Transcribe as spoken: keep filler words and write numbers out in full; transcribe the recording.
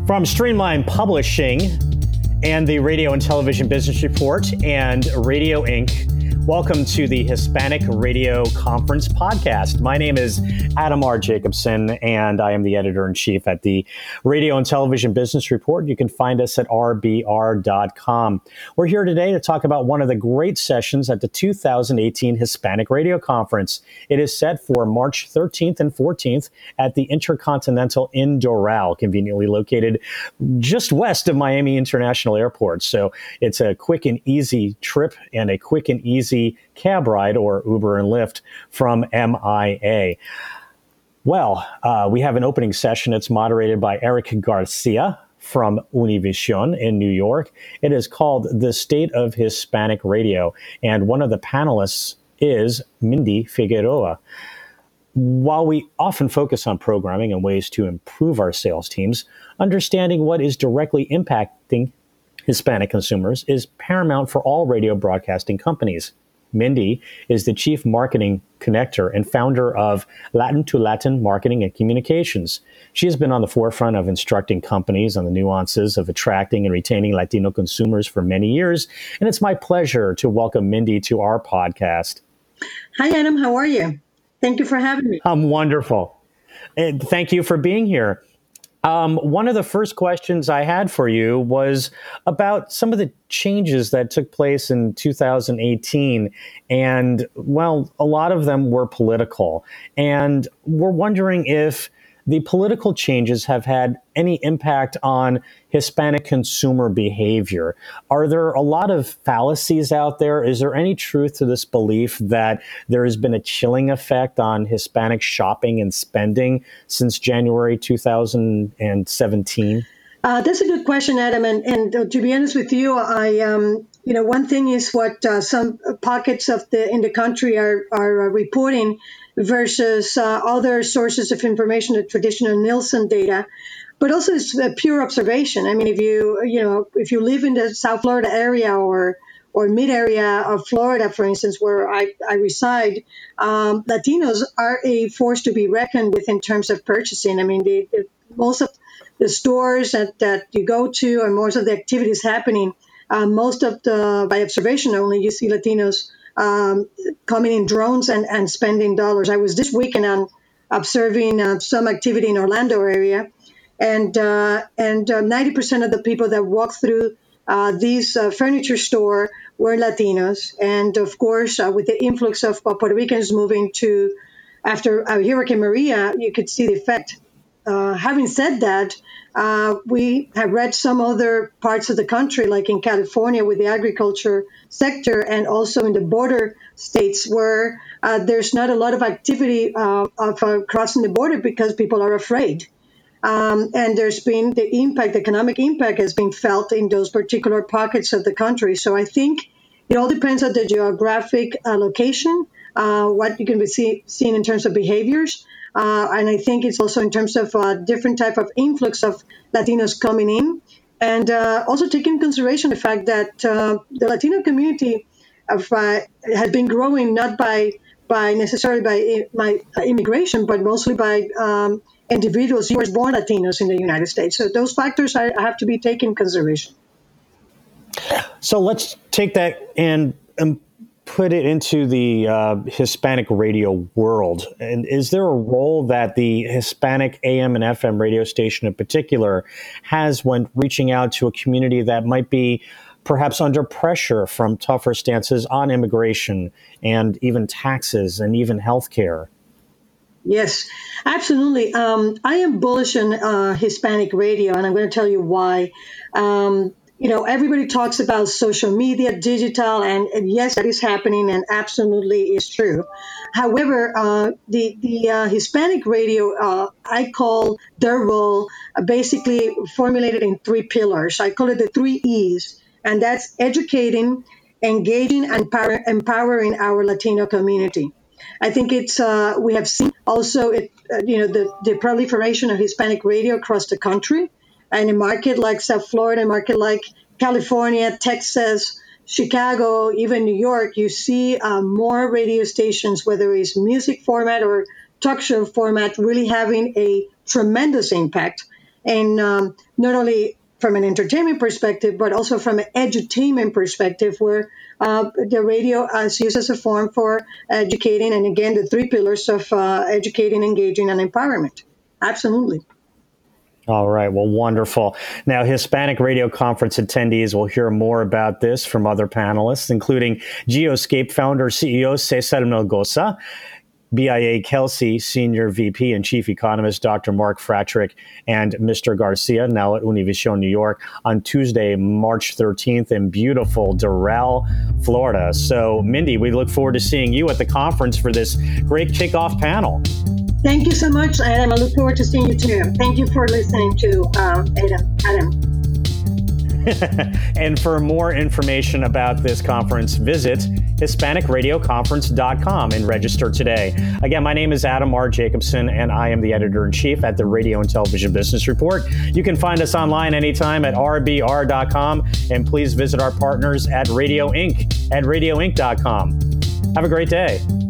From Streamline Publishing and the Radio and Television Business Report and Radio Incorporated, welcome to the Hispanic Radio Conference podcast. My name is Adam R. Jacobson, and I am the editor-in-chief at the Radio and Television Business Report. You can find us at r b r dot com. We're here today to talk about one of the great sessions at the two thousand eighteen Hispanic Radio Conference. It is set for March thirteenth and fourteenth at the Intercontinental in Doral, conveniently located just west of Miami International Airport. So it's a quick and easy trip and a quick and easy cab ride or Uber and Lyft from M I A. Well, uh, we have an opening session. It's moderated by Eric Garcia from Univision in New York. It is called The State of Hispanic Radio, and one of the panelists is Mindy Figueroa. While we often focus on programming and ways to improve our sales teams, understanding what is directly impacting Hispanic consumers is paramount for all radio broadcasting companies. Mindy is the chief marketing connector and founder of Latin to Latin Marketing and Communications. She has been on the forefront of instructing companies on the nuances of attracting and retaining Latino consumers for many years. And it's my pleasure to welcome Mindy to our podcast. Hi, Adam. How are you? Thank you for having me. I'm wonderful. And thank you for being here. Um, one of the first questions I had for you was about some of the changes that took place in two thousand eighteen. And, well, a lot of them were political. And we're wondering if the political changes have had any impact on Hispanic consumer behavior. Are there a lot of fallacies out there? Is there any truth to this belief that there has been a chilling effect on Hispanic shopping and spending since January two thousand seventeen? Uh, that's a good question, Adam. And, and uh, to be honest with you, I, um, you know, one thing is what uh, some pockets of the in the country are are uh, reporting versus uh, other sources of information, the traditional Nielsen data, but also it's a pure observation. I mean, if you you know if you live in the South Florida area or or mid area of Florida, for instance, where I, I reside, um, Latinos are a force to be reckoned with in terms of purchasing. I mean, the, the, most of the stores that, that you go to and most of the activities happening, uh, most of the, by observation only, you see Latinos um, coming in drones and, and spending dollars. I was this weekend on observing uh, some activity in Orlando area, and uh, and uh, ninety percent of the people that walk through uh, these uh, furniture store were Latinos. And of course, uh, with the influx of uh, Puerto Ricans moving to, after uh, Hurricane Maria, you could see the effect. Uh, having said that, uh, we have read some other parts of the country, like in California with the agriculture sector, and also in the border states where uh, there's not a lot of activity uh, of uh, crossing the border because people are afraid. Um, and there's been the impact, the economic impact has been felt in those particular pockets of the country. So I think it all depends on the geographic uh, location, uh, what you can be see, seeing in terms of behaviors. Uh, and I think it's also in terms of uh, different type of influx of Latinos coming in, and uh, also taking into consideration the fact that uh, the Latino community of, uh, has been growing not by by necessarily by, by immigration, but mostly by um, individuals who were born Latinos in the United States. So those factors are, have to be taken into consideration. So let's take that and um, put it into the uh, Hispanic radio world. And is there a role that the Hispanic A M and F M radio station in particular has when reaching out to a community that might be perhaps under pressure from tougher stances on immigration and even taxes and even healthcare? Yes, absolutely. Um, I am bullish on uh, Hispanic radio, and I'm going to tell you why. Um, You know, everybody talks about social media, digital, and, and yes, that is happening and absolutely is true. However, uh, the, the uh, Hispanic radio, uh, I call their role uh, basically formulated in three pillars. I call it the three E's, and that's educating, engaging, and empower, empowering our Latino community. I think it's uh, we have seen also, it, uh, you know, the, the proliferation of Hispanic radio across the country. And a market like South Florida, a market like California, Texas, Chicago, even New York, you see uh, more radio stations, whether it's music format or talk show format, really having a tremendous impact. and um, not only from an entertainment perspective, but also from an edutainment perspective, where uh, the radio is used as a form for educating, and again, the three pillars of uh, educating, engaging, and empowerment. Absolutely. All right. Well, wonderful. Now, Hispanic Radio Conference attendees will hear more about this from other panelists, including Geoscape founder C E O Cesar Melgoza, B I A Kelsey Senior V P and Chief Economist Doctor Mark Fratrick, and Mister Garcia, now at Univision New York, on Tuesday, March thirteenth in beautiful Doral, Florida. So, Mindy, we look forward to seeing you at the conference for this great kickoff panel. Thank you so much, Adam. I look forward to seeing you too. Thank you for listening to um, Adam. Adam. And for more information about this conference, visit Hispanic Radio Conference dot com and register today. Again, my name is Adam R. Jacobson, and I am the editor-in-chief at the Radio and Television Business Report. You can find us online anytime at r b r dot com, and please visit our partners at Radio Incorporated at radio inc dot com. Have a great day.